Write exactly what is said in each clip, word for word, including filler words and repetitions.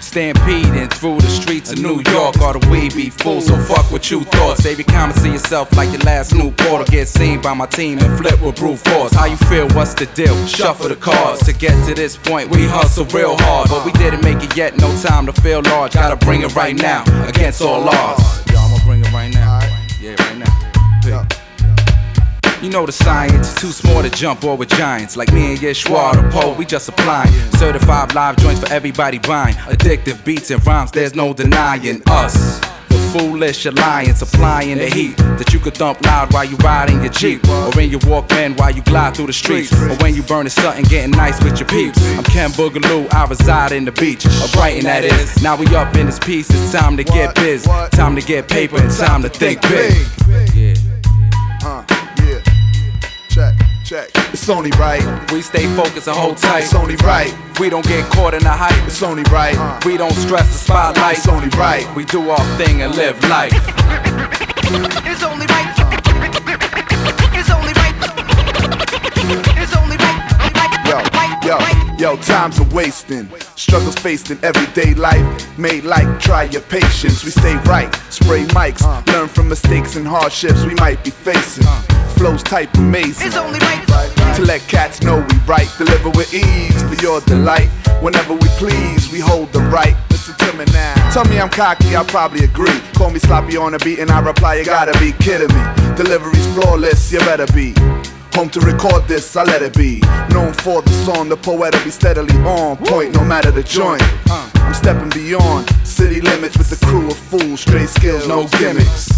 Stampeding through the streets of New York, or the weed be full, so fuck what you thought. Save your comments to yourself like your last Newport, or get seen by my team and flip with brute force. How you feel, what's the deal? Shuffle the cards. To get to this point, we hustle real hard, but we didn't make it yet, no time to feel large. Gotta bring it right now, against all odds. Yo, I'ma bring it right now. Yeah, right now. Pick. You know the science, too small to jump over giants. Like me and Yeshua, the pole, we just applying. Certified live joints for everybody buying. Addictive beats and rhymes, there's no denying us. The foolish alliance, applying the heat that you could thump loud while you ride in your Jeep, or in your Walkman while you glide through the streets, or when you burning something, getting nice with your peeps. I'm Ken Boogaloo, I reside in the beach of Brighton, that is. Now we up in this piece, it's time to get biz, time to get paper, and time to think big. Yeah. Uh, yeah. Check, check. It's only right. We stay focused and hold tight. It's only right. We don't get caught in the hype. It's only right. We don't stress the spotlight. It's only right. We do our thing and live life. It's only right. It's only right. It's only right. Yo, yo, yo, times are wasting. Struggles faced in everyday life. Made like, try your patience. We stay right, spray mics. Learn from mistakes and hardships we might be facing. Flows type amazing. It's only right. To let cats know we right. Deliver with ease for your delight. Whenever we please, we hold the right. Listen to me now. Tell me I'm cocky, I'll probably agree. Call me sloppy on the beat and I reply, you gotta be kidding me. Delivery's flawless, you better be. Home to record this, I let it be. Known for the song, the poet'll be steadily on point, no matter the joint. I'm stepping beyond city limits with the crew of fools, straight skills, no gimmicks.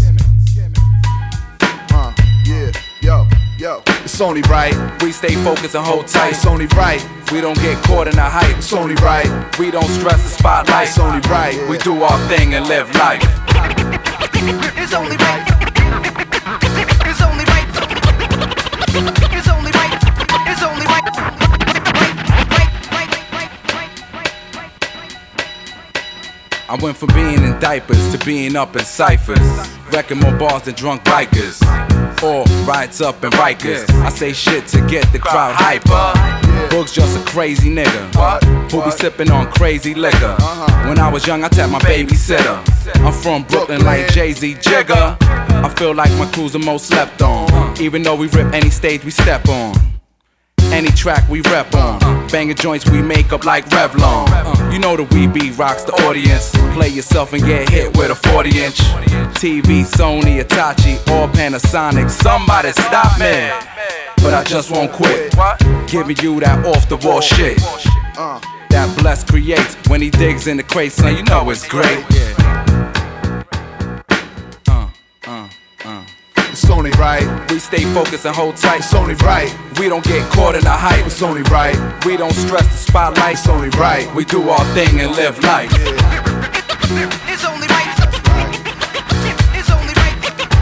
Uh, yeah, yo, yo, it's only right. We stay focused and hold tight. It's only right. We don't get caught in the hype. It's only right. We don't stress the spotlight. It's only right. We do our thing and live life. It's only right. It's only right. It's only right. It's only right. I went from being in diapers to being up in ciphers, wrecking more bars than drunk bikers, or riots up in Rikers. I say shit to get the crowd hyper. Boog's just a crazy nigga who be sipping on crazy liquor. When I was young, I tapped my babysitter. I'm from Brooklyn like Jay-Z Jigga. I feel like my crew's the most slept on, even though we rip any stage we step on. Any track we rep on, banging joints we make up like Revlon. You know the We Be rocks the audience. Play yourself and get hit with a forty inch. T V, Sony, Hitachi, or Panasonic. Somebody stop me, but I just won't quit. Giving you that off the wall shit that Bless creates when he digs in the crates. Son, you know it's great. It's only right. We stay focused and hold tight. It's only right. We don't get caught in the hype. It's only right. We don't stress the spotlight. It's only right. We do our thing and live life. It's only right. It's only right.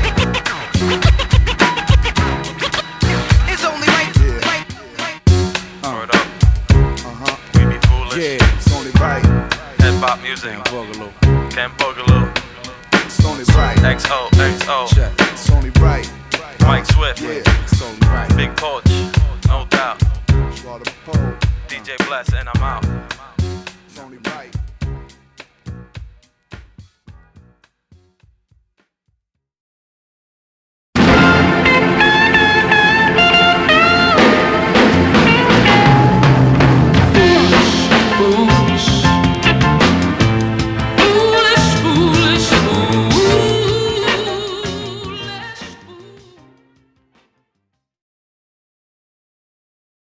It's only right. Word up. Uh-huh. We be foolish. Yeah. It's only right. Hip hop music. Boogaloo. Ken Boogaloo. It's only right. X O X O. Check. It's only right. Mike Swift. Yeah. It's only right. Big Porch. No doubt. Swallow the pole. D J Bless and I'm out. It's only right.